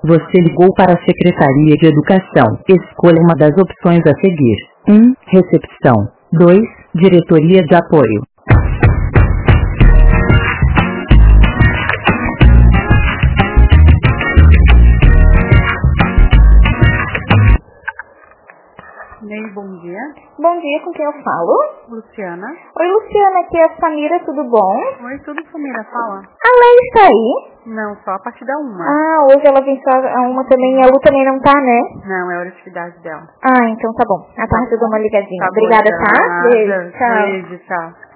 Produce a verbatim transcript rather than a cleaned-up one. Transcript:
Você ligou para a Secretaria de Educação. Escolha uma das opções a seguir. um. Recepção. dois. Diretoria de Apoio. Ney, bom dia. Bom dia, com quem eu falo? Luciana. Oi, Luciana, aqui é a Samira, tudo bom? Oi, tudo, Samira, fala. A Leia está aí? Não, só a partir da uma. Ah, hoje ela vem só a uma também e a Lu também não tá, né? Não, é a atividade dela. Ah, então tá bom. À tarde eu dou uma ligadinha. Tá Obrigada, bom, tá? Beijo, Beijo, tchau. Beijo, tchau.